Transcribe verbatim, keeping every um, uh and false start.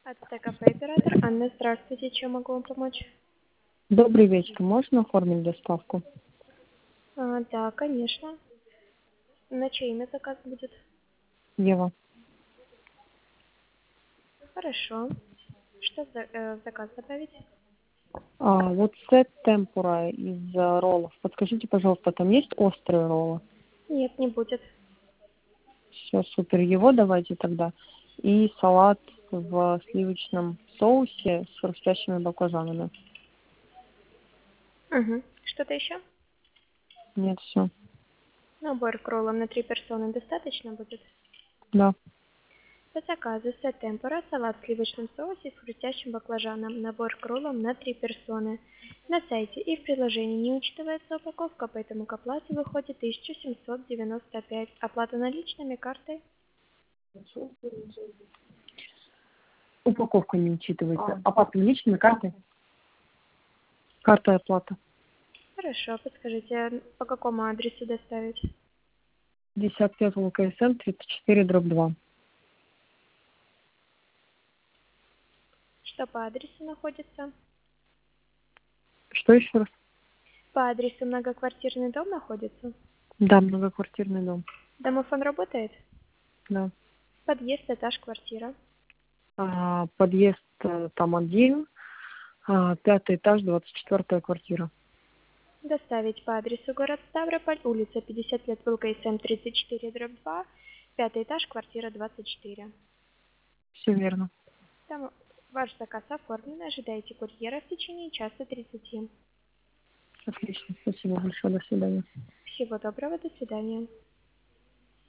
АТТ-кафе оператор Анна, здравствуйте, чем могу вам помочь? Добрый вечер. Можно оформить доставку? А, да, конечно. На чье имя заказ будет? Ева. Хорошо. Что за э, в заказ добавить? А, вот сет темпура из э, роллов. Подскажите, пожалуйста, там есть острые роллы? Нет, не будет. Все, супер. Его давайте тогда. И салат в сливочном соусе с хрустящими баклажанами. Угу. Что-то еще? Нет, все. Набор к роллам на три персоны достаточно будет? Да. По заказу сет темпура, салат в сливочном соусе с хрустящим баклажаном, набор к роллам на три персоны. На сайте и в приложении не учитывается упаковка, поэтому к оплате выходит тысяча семьсот девяносто пять. Оплата наличными, картой? Упаковка не учитывается. Оплата наличными картой? Карта оплата. Хорошо, подскажите, по какому адресу доставить? пятьдесят пять ЛКСМ, тридцать четыре, дробь два. Что по адресу находится? Что еще раз? По адресу многоквартирный дом находится? Да, многоквартирный дом. Домофон работает? Да. Подъезд, этаж, квартира. А, подъезд э, там один, а, пятый этаж, двадцать четвертая квартира. Доставить по адресу город Ставрополь, улица пятьдесят лет, ЛКСМ тридцать четыре, дробь два, пятый этаж, квартира двадцать четыре. Все верно. Там ваш заказ оформлен, ожидайте курьера в течение часа тридцати. Отлично. Спасибо большое. До свидания. Всего доброго, до свидания.